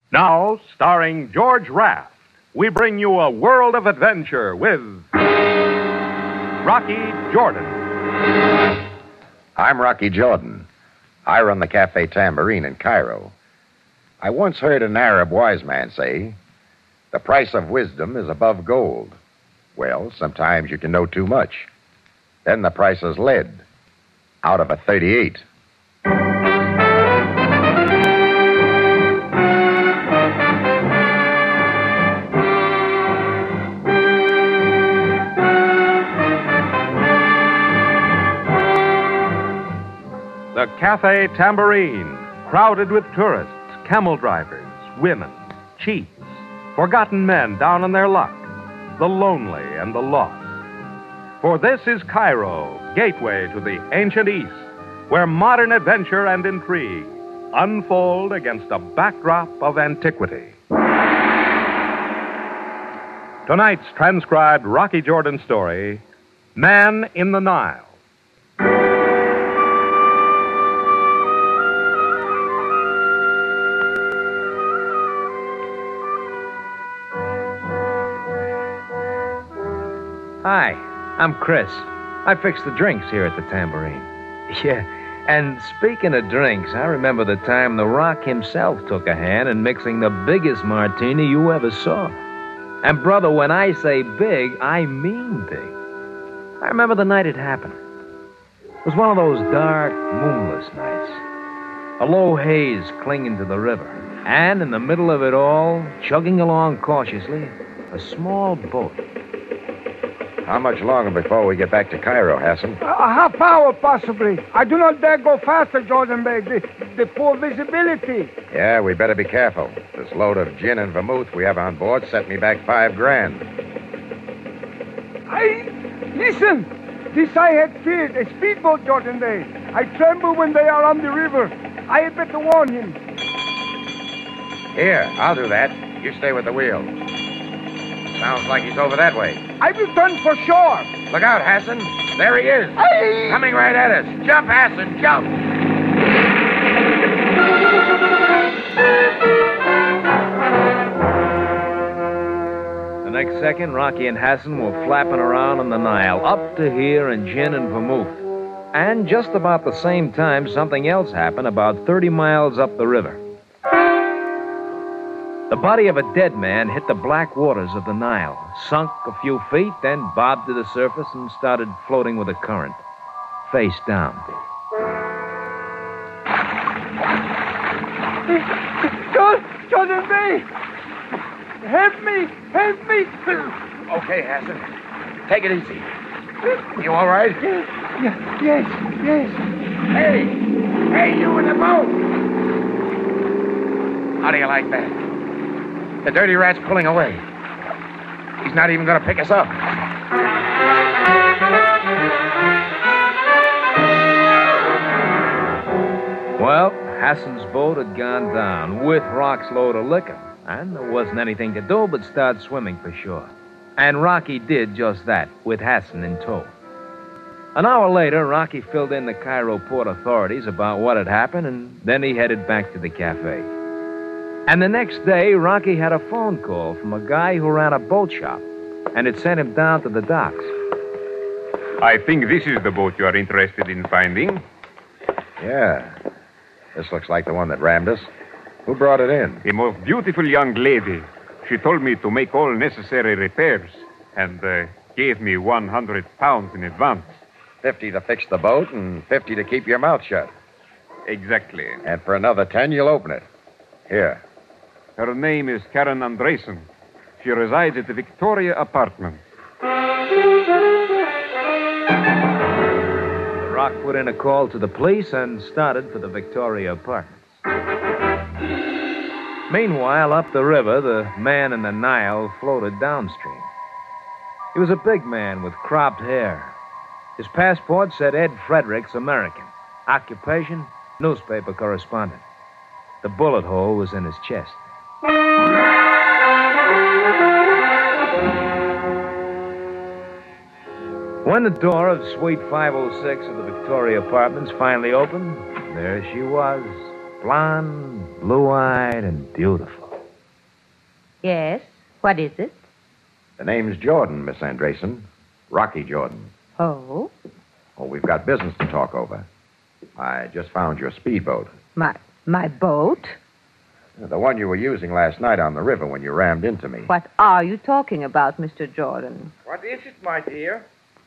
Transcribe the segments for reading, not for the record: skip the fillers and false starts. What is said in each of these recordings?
Now, starring George Raft, we bring you a world of adventure with Rocky Jordan. I'm Rocky Jordan. I run the Cafe Tambourine in Cairo. I once heard an Arab wise man say, the price of wisdom is above gold. Well, sometimes you can know too much. Then the price is lead out of a 38. The Cafe Tambourine, crowded with tourists, camel drivers, women, cheats, forgotten men down on their luck, the lonely and the lost. For this is Cairo, gateway to the ancient East, where modern adventure and intrigue unfold against a backdrop of antiquity. Tonight's transcribed Rocky Jordan story, Man in the Nile. Hi, I'm Chris. I fix the drinks here at the Tambourine. Yeah, and speaking of drinks, I remember the time The Rock himself took a hand in mixing the biggest martini you ever saw. And, brother, when I say big, I mean big. I remember the night it happened. It was one of those dark, moonless nights. A low haze clinging to the river. And in the middle of it all, chugging along cautiously, a small boat. How much longer before we get back to Cairo, Hassan? A half hour, possibly. I do not dare go faster, Jordan Bey. The poor visibility. Yeah, we better be careful. This load of gin and vermouth we have on board set me back $5,000. Listen. This I had feared. A speedboat, Jordan Bey. I tremble when they are on the river. I had better warn him. Here, I'll do that. You stay with the wheel. Sounds like he's over that way. I will turn for shore. Look out, Hassan. There he is. Aye. Coming right at us. Jump, Hassan, jump. The next second, Rocky and Hassan were flapping around on the Nile, up to here in gin and vermouth. And just about the same time, something else happened about 30 miles up the river. The body of a dead man hit the black waters of the Nile, sunk a few feet, then bobbed to the surface and started floating with the current, face down. Jordan Bey! Help me! Help me! Okay, Hassan. Take it easy. You all right? Yes. Hey, you in the boat! How do you like that? The dirty rat's pulling away. He's not even going to pick us up. Well, Hassan's boat had gone down with Rock's load of liquor, and there wasn't anything to do but start swimming for shore. And Rocky did just that, with Hassan in tow. An hour later, Rocky filled in the Cairo port authorities about what had happened, and then he headed back to the cafe. And the next day, Rocky had a phone call from a guy who ran a boat shop, and it sent him down to the docks. I think this is the boat you are interested in finding. Yeah. This looks like the one that rammed us. Who brought it in? A most beautiful young lady. She told me to make all necessary repairs and gave me 100 pounds in advance. 50 to fix the boat and 50 to keep your mouth shut. Exactly. And for another 10, you'll open it. Here. Her name is Karen Andresen. She resides at the Victoria Apartments. The Rock put in a call to the police and started for the Victoria Apartments. Meanwhile, up the river, the man in the Nile floated downstream. He was a big man with cropped hair. His passport said Ed Fredericks, American. Occupation, newspaper correspondent. The bullet hole was in his chest. When the door of Suite 506 of the Victoria Apartments finally opened, there she was, blonde, blue-eyed, and beautiful. Yes? What is it? The name's Jordan, Miss Andresen. Rocky Jordan. Oh? Oh, we've got business to talk over. I just found your speedboat. My boat? The one you were using last night on the river when you rammed into me. What are you talking about, Mr. Jordan? What is it, my dear?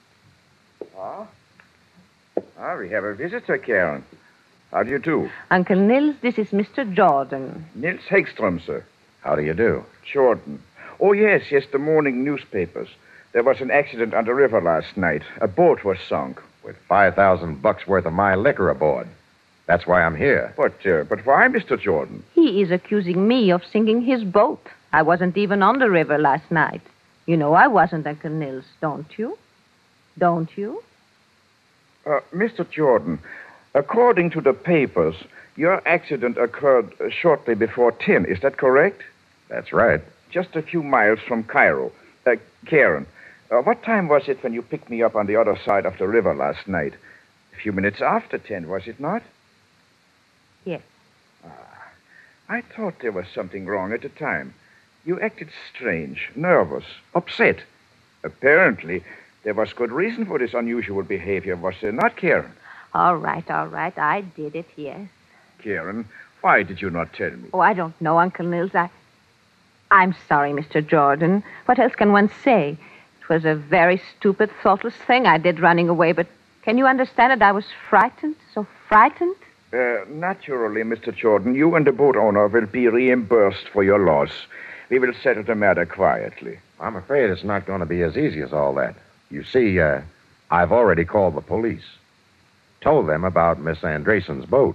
We have a visitor, Karen. How do you do? Uncle Nils, this is Mr. Jordan. Nils Hegström, sir. How do you do? Jordan. Oh, yes, the morning newspapers. There was an accident on the river last night. A boat was sunk. With $5,000 worth of my liquor aboard. That's why I'm here. But why, Mr. Jordan? He is accusing me of sinking his boat. I wasn't even on the river last night. You know I wasn't, Uncle Nils, don't you? Don't you? Mr. Jordan, according to the papers, your accident occurred shortly before 10. Is that correct? That's right. Just a few miles from Cairo. Karen, what time was it when you picked me up on the other side of the river last night? A few minutes after 10, was it not? Yes. I thought there was something wrong at the time. You acted strange, nervous, upset. Apparently, there was good reason for this unusual behavior, was there not, Karen? All right. I did it, yes. Karen, why did you not tell me? Oh, I don't know, Uncle Nils. I'm sorry, Mr. Jordan. What else can one say? It was a very stupid, thoughtless thing I did running away, but can you understand it? I was frightened, so frightened. Naturally, Mr. Jordan, you and the boat owner will be reimbursed for your loss. We will settle the matter quietly. I'm afraid it's not going to be as easy as all that. You see, I've already called the police. Told them about Miss Andresen's boat.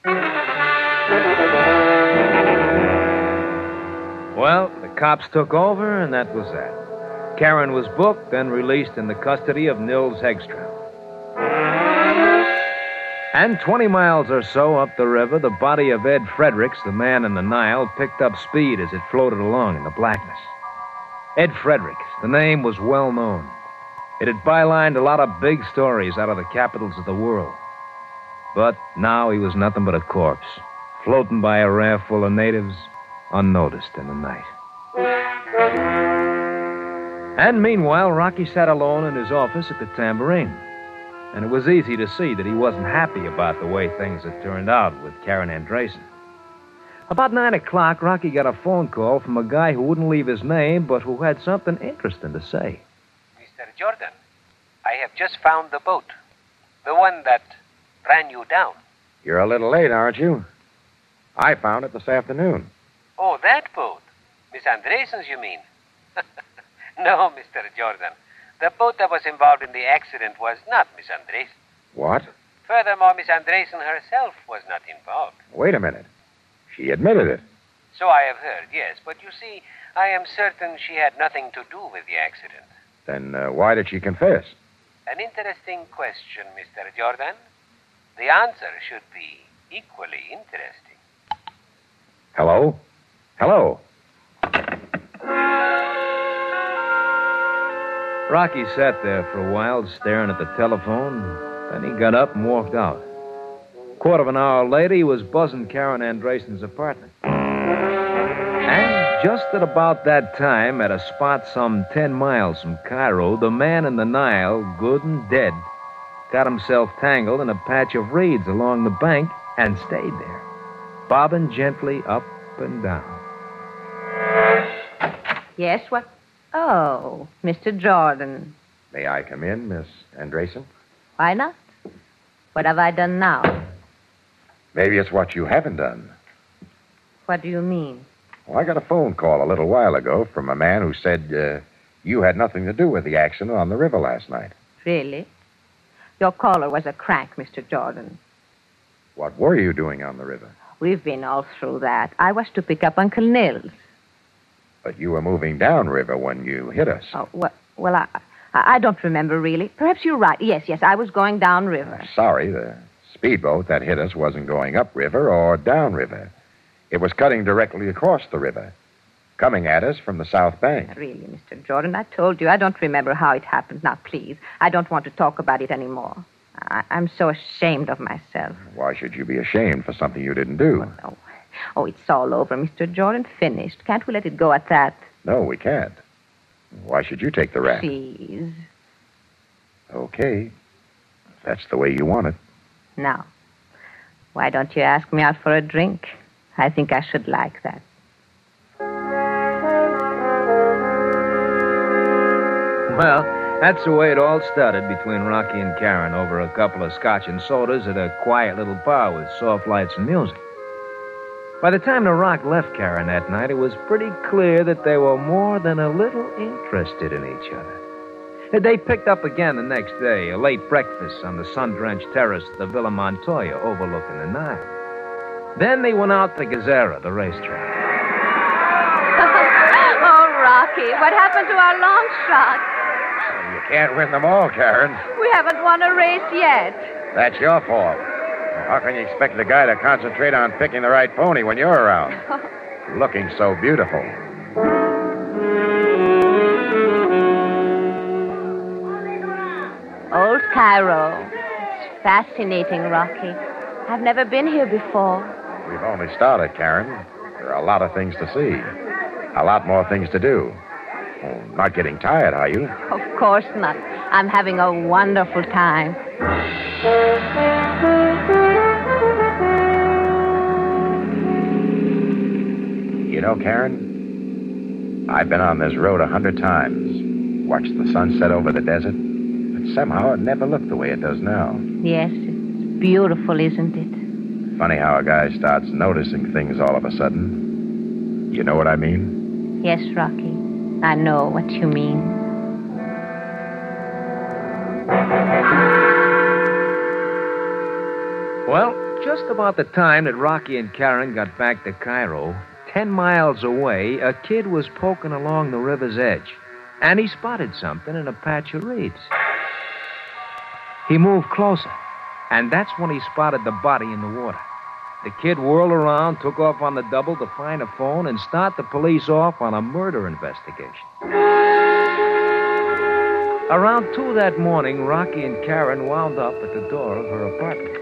Well, the cops took over, and that was that. Karen was booked and released in the custody of Nils Hegström. And 20 miles or so up the river, the body of Ed Fredericks, the man in the Nile, picked up speed as it floated along in the blackness. Ed Fredericks, the name was well known. It had bylined a lot of big stories out of the capitals of the world. But now he was nothing but a corpse, floating by a raft full of natives, unnoticed in the night. And meanwhile, Rocky sat alone in his office at the Tambourine. And it was easy to see that he wasn't happy about the way things had turned out with Karen Andresen. About 9 o'clock, Rocky got a phone call from a guy who wouldn't leave his name, but who had something interesting to say. Mr. Jordan, I have just found the boat. The one that ran you down. You're a little late, aren't you? I found it this afternoon. Oh, that boat. Miss Andresen's, you mean? No, Mr. Jordan. The boat that was involved in the accident was not Miss Andresen. What? Furthermore, Miss Andresen herself was not involved. Wait a minute. She admitted it. So I have heard, yes. But you see, I am certain she had nothing to do with the accident. Then why did she confess? An interesting question, Mr. Jordan. The answer should be equally interesting. Hello? Hello? Rocky sat there for a while, staring at the telephone. Then he got up and walked out. Quarter of an hour later, he was buzzing Karen Andresen's apartment. And just at about that time, at a spot some 10 miles from Cairo, the man in the Nile, good and dead, got himself tangled in a patch of reeds along the bank and stayed there, bobbing gently up and down. Yes, what? Oh, Mr. Jordan. May I come in, Miss Andresen? Why not? What have I done now? Maybe it's what you haven't done. What do you mean? Well, I got a phone call a little while ago from a man who said you had nothing to do with the accident on the river last night. Really? Your caller was a crank, Mr. Jordan. What were you doing on the river? We've been all through that. I was to pick up Uncle Nils. But you were moving downriver when you hit us. Oh, well, I don't remember, really. Perhaps you're right. Yes, I was going downriver. Sorry, the speedboat that hit us wasn't going upriver or downriver. It was cutting directly across the river, coming at us from the south bank. Really, Mr. Jordan, I told you I don't remember how it happened. Now, please, I don't want to talk about it anymore. I'm so ashamed of myself. Why should you be ashamed for something you didn't do? Oh, Oh, it's all over, Mr. Jordan. Finished. Can't we let it go at that? No, we can't. Why should you take the rap? Please. Okay. If that's the way you want it. Now, why don't you ask me out for a drink? I think I should like that. Well, that's the way it all started between Rocky and Karen over a couple of scotch and sodas at a quiet little bar with soft lights and music. By the time the Rock left Karen that night, it was pretty clear that they were more than a little interested in each other. They picked up again the next day, a late breakfast on the sun-drenched terrace of the Villa Montoya overlooking the Nile. Then they went out to Gazera, the racetrack. Oh, Rocky, what happened to our long shot? You can't win them all, Karen. We haven't won a race yet. That's your fault. How can you expect the guy to concentrate on picking the right pony when you're around? Looking so beautiful. Old Cairo. It's fascinating, Rocky. I've never been here before. We've only started, Karen. There are a lot of things to see. A lot more things to do. Oh, not getting tired, are you? Of course not. I'm having a wonderful time. You know, Karen, I've been on this road 100 times, watched the sun set over the desert, but somehow it never looked the way it does now. Yes, it's beautiful, isn't it? Funny how a guy starts noticing things all of a sudden. You know what I mean? Yes, Rocky. I know what you mean. Well, just about the time that Rocky and Karen got back to Cairo, 10 miles away, a kid was poking along the river's edge, and he spotted something in a patch of reeds. He moved closer, and that's when he spotted the body in the water. The kid whirled around, took off on the double to find a phone, and start the police off on a murder investigation. Around 2 that morning, Rocky and Karen wound up at the door of her apartment.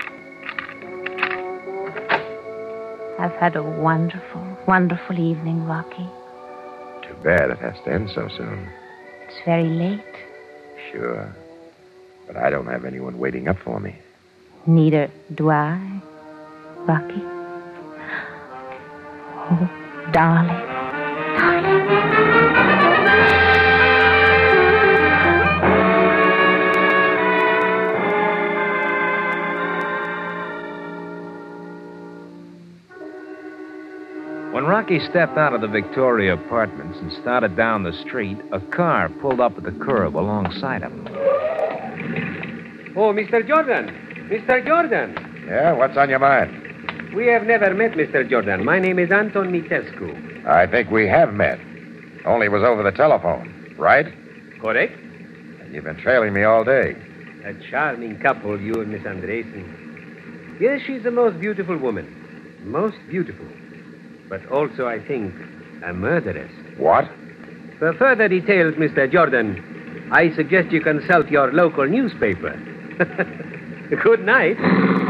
I've had a wonderful, wonderful evening, Rocky. Too bad it has to end so soon. It's very late. Sure. But I don't have anyone waiting up for me. Neither do I, Rocky. Oh, darling, darling. When Rocky stepped out of the Victoria apartments and started down the street, a car pulled up at the curb alongside him. Oh, Mr. Jordan. Mr. Jordan. Yeah, what's on your mind? We have never met, Mr. Jordan. My name is Anton Mitescu. I think we have met. Only it was over the telephone, right? Correct? And you've been trailing me all day. A charming couple, you and Miss Andresen. Yes, she's the most beautiful woman. Most beautiful. But also, I think, a murderess. What? For further details, Mr. Jordan, I suggest you consult your local newspaper. Good night.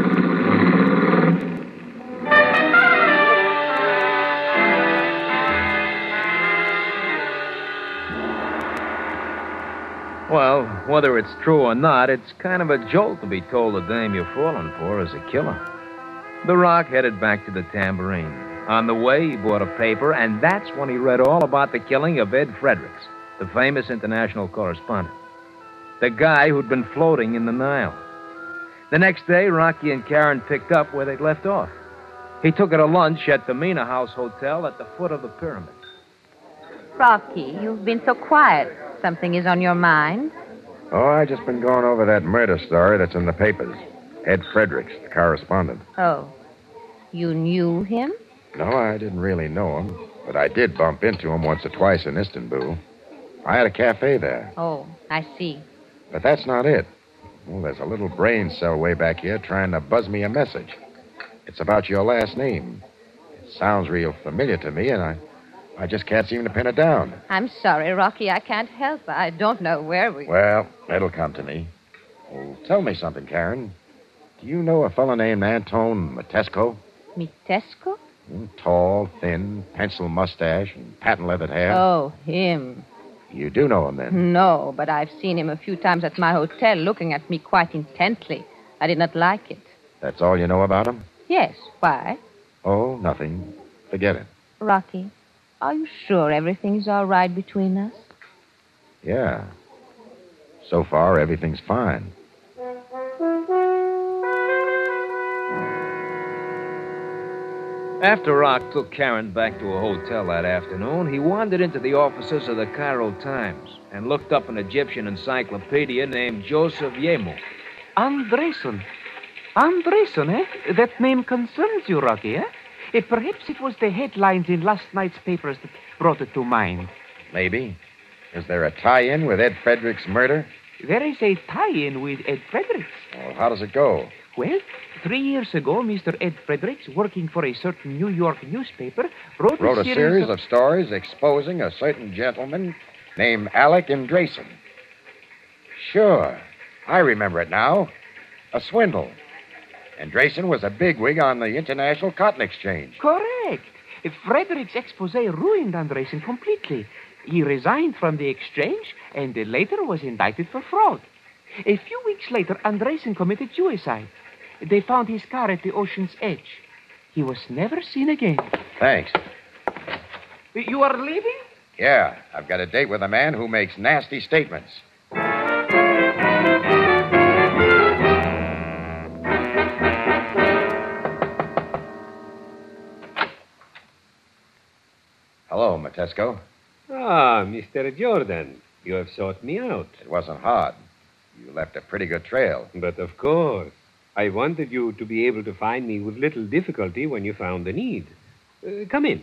Well, whether it's true or not, it's kind of a jolt to be told the dame you're falling for is a killer. The Rock headed back to the Tambourine. On the way, he bought a paper, and that's when he read all about the killing of Ed Fredericks, the famous international correspondent. The guy who'd been floating in the Nile. The next day, Rocky and Karen picked up where they'd left off. He took her to lunch at the Mina House Hotel at the foot of the pyramid. Rocky, you've been so quiet. Something is on your mind? Oh, I just been going over that murder story that's in the papers. Ed Fredericks, the correspondent. Oh, you knew him? No, I didn't really know him, but I did bump into him once or twice in Istanbul. I had a cafe there. Oh, I see. But that's not it. Well, there's a little brain cell way back here trying to buzz me a message. It's about your last name. It sounds real familiar to me, and I just can't seem to pin it down. I'm sorry, Rocky. I can't help. I don't know where we... Well, it'll come to me. Oh, tell me something, Karen. Do you know a fellow named Anton Mitescu? Mitescu? Tall, thin, pencil mustache, and patent-leathered hair. Oh, him. You do know him, then? No, but I've seen him a few times at my hotel looking at me quite intently. I did not like it. That's all you know about him? Yes, why? Oh, nothing. Forget it. Rocky, are you sure everything's all right between us? Yeah. So far, everything's fine. After Rock took Karen back to a hotel that afternoon, he wandered into the offices of the Cairo Times and looked up an Egyptian encyclopedia named Joseph Yemo. Andresen. Andresen, eh? That name concerns you, Rocky, eh? Perhaps it was the headlines in last night's papers that brought it to mind. Maybe. Is there a tie-in with Ed Fredericks' murder? There is a tie-in with Ed Fredericks. Well, how does it go? Well, 3 years ago, Mr. Ed Fredericks, working for a certain New York newspaper, wrote a series of stories exposing a certain gentleman named Alec Andresen. Sure. I remember it now. A swindle. Andresen was a bigwig on the International Cotton Exchange. Correct. Fredericks' expose ruined Andresen completely. He resigned from the exchange and later was indicted for fraud. A few weeks later, Andresen committed suicide. They found his car at the ocean's edge. He was never seen again. Thanks. You are leaving? Yeah, I've got a date with a man who makes nasty statements. Hello, Matesco. Ah, Mr. Jordan, you have sought me out. It wasn't hard. You left a pretty good trail. But of course, I wanted you to be able to find me with little difficulty when you found the need. Come in.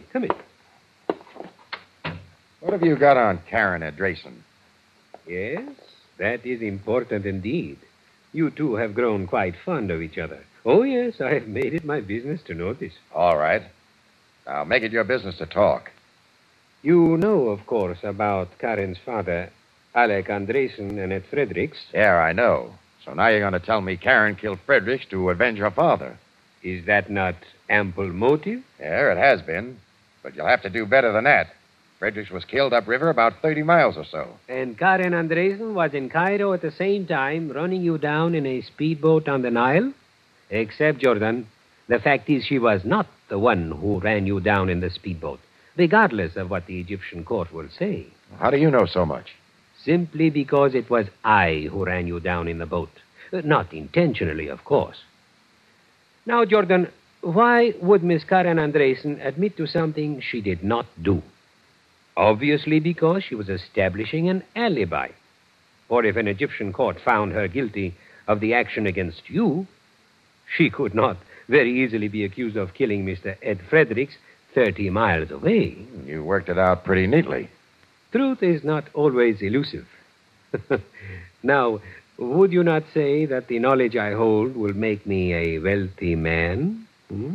What have you got on Karen Andresen? Yes, that is important indeed. You two have grown quite fond of each other. Oh, yes, I have made it my business to notice. All right. Now, make it your business to talk. You know, of course, about Karen's father, Alec Andresen, and Ed Fredericks. Yeah, I know. So now you're going to tell me Karen killed Fredericks to avenge her father. Is that not ample motive? Yeah, it has been. But you'll have to do better than that. Fredericks was killed upriver about 30 miles or so. And Karen Andresen was in Cairo at the same time, running you down in a speedboat on the Nile? Except, Jordan, the fact is she was not the one who ran you down in the speedboat, regardless of what the Egyptian court will say. How do you know so much? Simply because it was I who ran you down in the boat. Not intentionally, of course. Now, Jordan, why would Miss Karen Andresen admit to something she did not do? Obviously because she was establishing an alibi. Or if an Egyptian court found her guilty of the action against you, she could not very easily be accused of killing Mr. Ed Fredericks 30 miles away. You worked it out pretty neatly. Truth is not always elusive. Now, would you not say that the knowledge I hold will make me a wealthy man?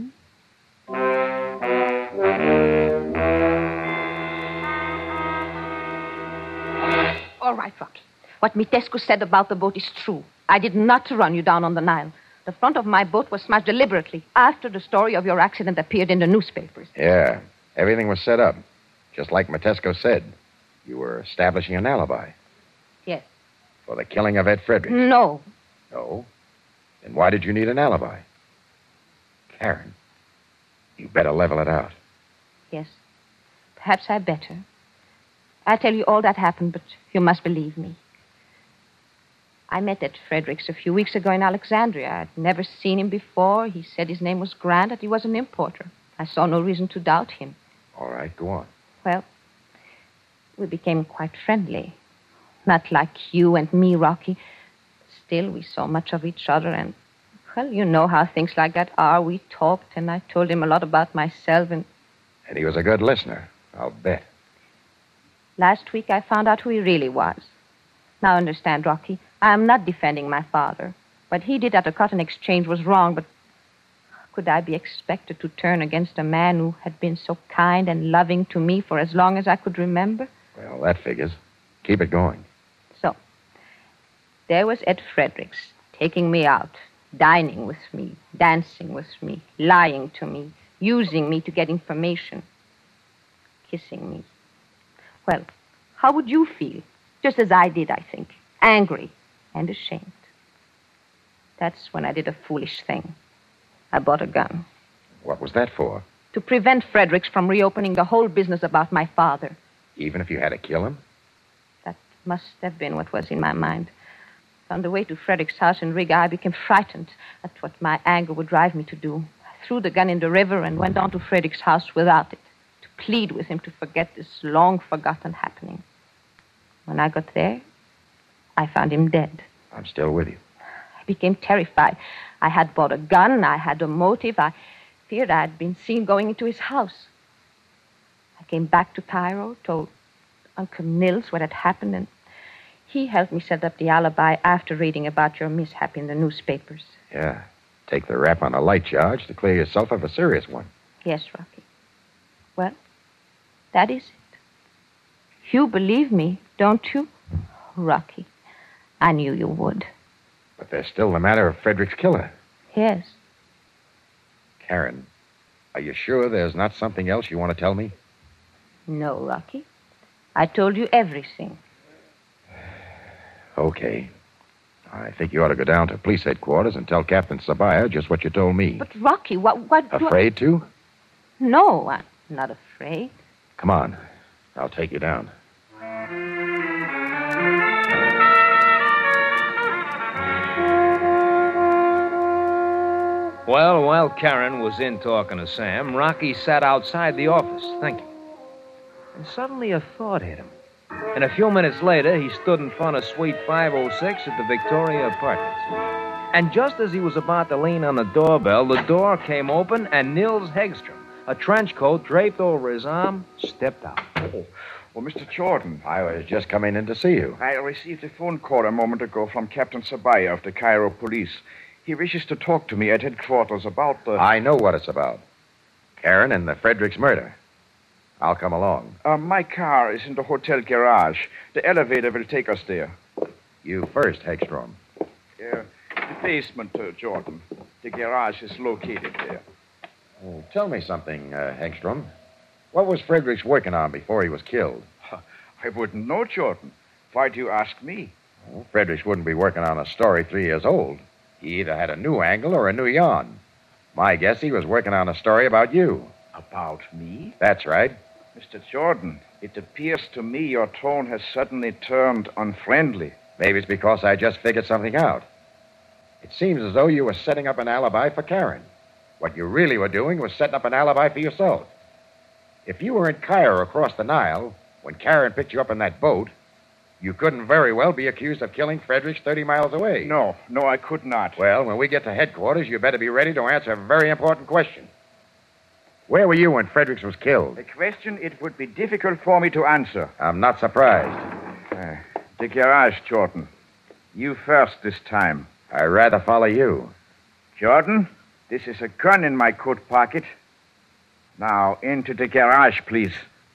All right, Rocky. What Mitescu said about the boat is true. I did not run you down on the Nile. The front of my boat was smashed deliberately after the story of your accident appeared in the newspapers. Yeah, everything was set up, just like Matesco said. You were establishing an alibi. Yes. For the killing of Ed Fredericks. No. No? Then why did you need an alibi? Karen, you better level it out. Yes. Perhaps I'd better. I'll tell you all that happened, but you must believe me. I met Ed Fredericks a few weeks ago in Alexandria. I'd never seen him before. He said his name was Grant, that he was an importer. I saw no reason to doubt him. All right, go on. Well, we became quite friendly. Not like you and me, Rocky. Still, we saw much of each other, and, well, you know how things like that are. We talked, and I told him a lot about myself, and he was a good listener, I'll bet. Last week, I found out who he really was. Now, understand, Rocky, I am not defending my father. What he did at the cotton exchange was wrong, but could I be expected to turn against a man who had been so kind and loving to me for as long as I could remember? Well, that figures. Keep it going. So, there was Ed Fredericks taking me out, dining with me, dancing with me, lying to me, using me to get information, kissing me. Well, how would you feel? Just as I did, I think. Angry and ashamed. That's when I did a foolish thing. I bought a gun. What was that for? To prevent Fredericks from reopening the whole business about my father. Even if you had to kill him? That must have been what was in my mind. On the way to Frederick's house in Riga, I became frightened at what my anger would drive me to do. I threw the gun in the river and went on to Frederick's house without it, to plead with him to forget this long-forgotten happening. When I got there, I found him dead. I'm still with you. I became terrified. I had bought a gun. I had a motive. I feared I had been seen going into his house. I came back to Cairo, told Uncle Nils what had happened, and he helped me set up the alibi after reading about your mishap in the newspapers. Yeah. Take the rap on a light charge to clear yourself of a serious one. Yes, Rocky. Well, that is it. You believe me, don't you? Rocky, I knew you would. But there's still the matter of Frederick's killer. Yes. Karen, are you sure there's not something else you want to tell me? No, Rocky. I told you everything. Okay. I think you ought to go down to police headquarters and tell Captain Sabaya just what you told me. But, Rocky, what... Afraid to? No, I'm not afraid. Come on. I'll take you down. Well, while Karen was in talking to Sam, Rocky sat outside the office thinking. And suddenly a thought hit him. And a few minutes later, he stood in front of Suite 506 at the Victoria Apartments. And just as he was about to lean on the doorbell, the door came open and Nils Hegstrom, a trench coat draped over his arm, stepped out. Oh, Mr. Jordan. I was just coming in to see you. I received a phone call a moment ago from Captain Sabaya of the Cairo police. He wishes to talk to me at headquarters about the... I know what it's about. Karen and the Fredericks murder. I'll come along. My car is in the hotel garage. The elevator will take us there. You first, Hegstrom. The basement, Jordan. The garage is located there. Oh, tell me something, Hegstrom. What was Fredericks working on before he was killed? I wouldn't know, Jordan. Why do you ask me? Well, Fredericks wouldn't be working on a story 3 years old. He either had a new angle or a new yarn. My guess he was working on a story about you. About me? That's right. Mr. Jordan, it appears to me your tone has suddenly turned unfriendly. Maybe it's because I just figured something out. It seems as though you were setting up an alibi for Karen. What you really were doing was setting up an alibi for yourself. If you were in Cairo across the Nile, when Karen picked you up in that boat, you couldn't very well be accused of killing Fredericks 30 miles away. No, I could not. Well, when we get to headquarters, you better be ready to answer a very important question. Where were you when Fredericks was killed? A question it would be difficult for me to answer. I'm not surprised. The garage, Jordan. You first this time. I'd rather follow you. Jordan, this is a gun in my coat pocket. Now, into the garage, please.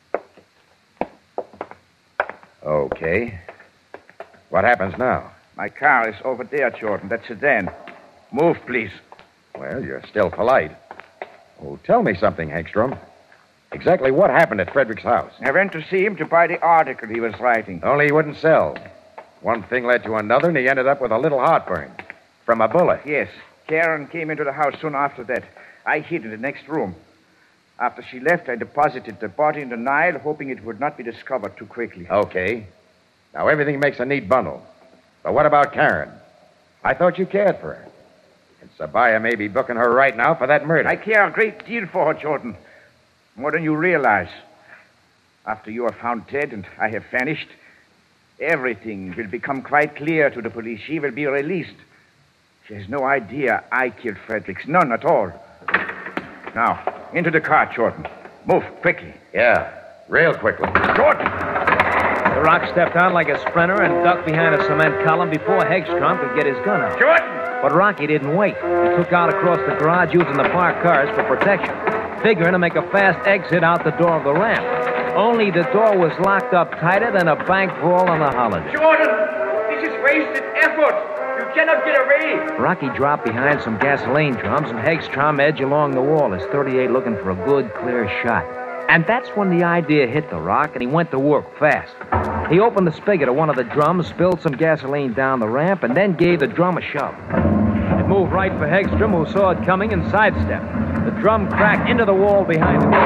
Okay. What happens now? My car is over there, Jordan. That sedan. Move, please. Well, you're still polite. Oh, tell me something, Hegstrom. Exactly what happened at Fredericks' house? I went to see him to buy the article he was writing. Only he wouldn't sell. One thing led to another, and he ended up with a little heartburn. From a bullet. Yes. Karen came into the house soon after that. I hid in the next room. After she left, I deposited the body in the Nile, hoping it would not be discovered too quickly. Okay. Now, everything makes a neat bundle. But what about Karen? I thought you cared for her. And Sabaya may be booking her right now for that murder. I care a great deal for her, Jordan. More than you realize. After you are found dead and I have vanished, everything will become quite clear to the police. She will be released. She has no idea I killed Fredericks. None at all. Now, into the car, Jordan. Move, quickly. Yeah, real quickly. Jordan! The Rock stepped out like a sprinter and ducked behind a cement column before Hegstrom could get his gun out. Jordan! But Rocky didn't wait. He took out across the garage using the parked cars for protection, figuring to make a fast exit out the door of the ramp. Only the door was locked up tighter than a bank vault on a holiday. Jordan! This is wasted effort. You cannot get away. Rocky dropped behind some gasoline drums, and Hegstrom edged along the wall, his .38 looking for a good, clear shot. And that's when the idea hit the Rock, and he went to work fast. He opened the spigot of one of the drums, spilled some gasoline down the ramp, and then gave the drum a shove. It moved right for Hegstrom, who saw it coming and sidestepped. The drum cracked into the wall behind him.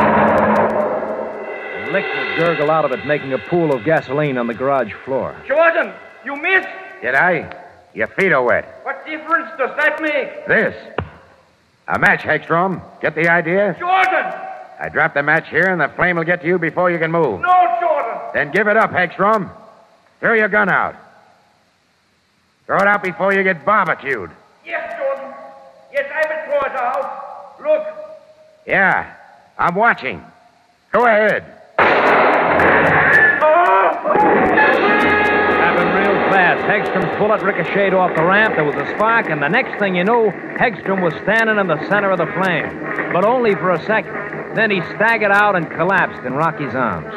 Liquid gurgled out of it, making a pool of gasoline on the garage floor. Jordan, you missed. Did I? Your feet are wet. What difference does that make? This. A match, Hegstrom. Get the idea? Jordan! I drop the match here, and the flame will get to you before you can move. No, Jordan! Then give it up, Hegstrom. Throw your gun out. Throw it out before you get barbecued. Yes, Jordan. Yes, I will throw it out. Look. Yeah, I'm watching. Go ahead. Happened real fast. Hegstrom's bullet ricocheted off the ramp. There was a spark, and the next thing you knew, Hegstrom was standing in the center of the flame. But only for a second. Then he staggered out and collapsed in Rocky's arms.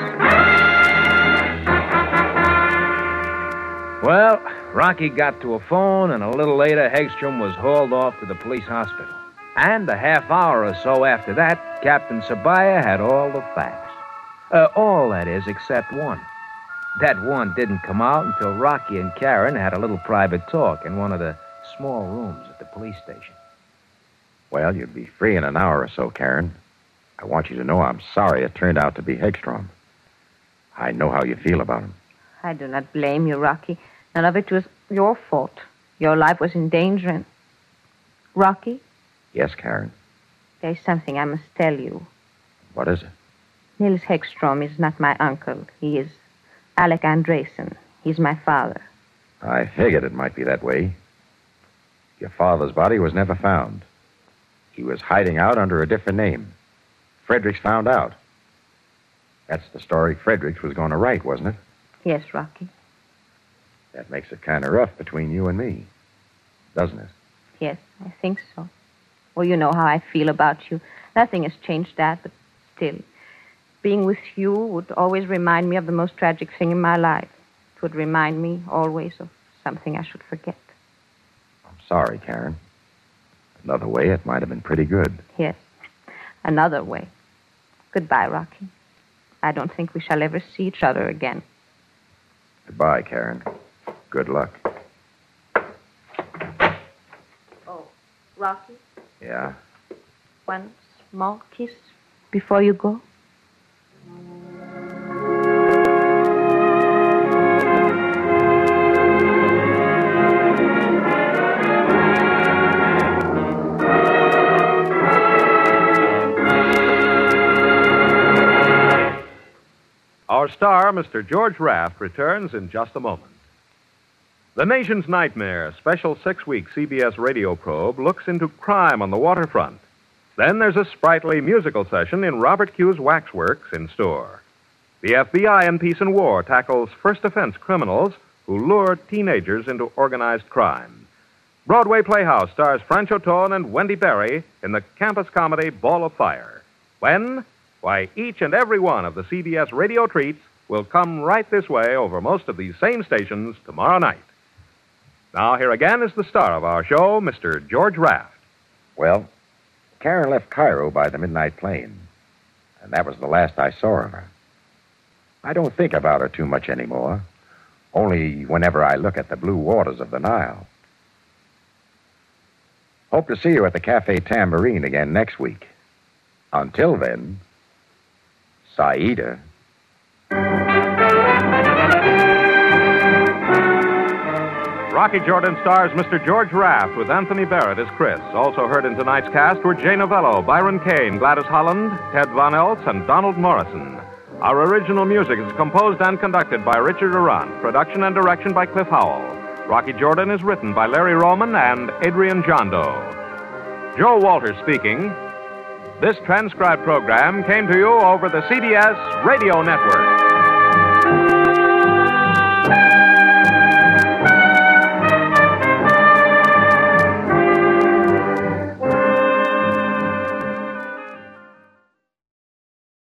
Well, Rocky got to a phone, and a little later, Hegstrom was hauled off to the police hospital. And a half hour or so after that, Captain Sabaya had all the facts. All, that is, except one. That one didn't come out until Rocky and Karen had a little private talk in one of the small rooms at the police station. Well, you'd be free in an hour or so, Karen. I want you to know I'm sorry it turned out to be Hegstrom. I know how you feel about him. I do not blame you, Rocky. None of it was your fault. Your life was in danger and... Rocky? Yes, Karen. There's something I must tell you. What is it? Nils Hegstrom is not my uncle. He is Alec Andresen. He's my father. I figured it might be that way. Your father's body was never found. He was hiding out under a different name. Fredericks found out. That's the story Fredericks was going to write, wasn't it? Yes, Rocky. That makes it kind of rough between you and me, doesn't it? Yes, I think so. Well, you know how I feel about you. Nothing has changed that, but still, being with you would always remind me of the most tragic thing in my life. It would remind me always of something I should forget. I'm sorry, Karen. Another way, it might have been pretty good. Yes, another way. Goodbye, Rocky. I don't think we shall ever see each other again. Goodbye, Karen. Good luck. Oh, Rocky? Yeah? One small kiss before you go? Our star, Mr. George Raft, returns in just a moment. The Nation's Nightmare, special 6-week CBS radio probe, looks into crime on the waterfront. Then there's a sprightly musical session in Robert Q's Waxworks in store. The FBI in Peace and War tackles first offense criminals who lure teenagers into organized crime. Broadway Playhouse stars Francho Ton and Wendy Berry in the campus comedy Ball of Fire. When? Why, each and every one of the CBS radio treats will come right this way over most of these same stations tomorrow night. Now, here again is the star of our show, Mr. George Raft. Well, Karen left Cairo by the midnight plane, and that was the last I saw of her. I don't think about her too much anymore, only whenever I look at the blue waters of the Nile. Hope to see you at the Cafe Tambourine again next week. Until then, Saida. Rocky Jordan stars Mr. George Raft with Anthony Barrett as Chris. Also heard in tonight's cast were Jay Novello, Byron Kane, Gladys Holland, Ted Von Eltz, and Donald Morrison. Our original music is composed and conducted by Richard Arant. Production and direction by Cliff Howell. Rocky Jordan is written by Larry Roman and Adrian Jondo. Joe Walters speaking. This transcribed program came to you over the CBS Radio Network.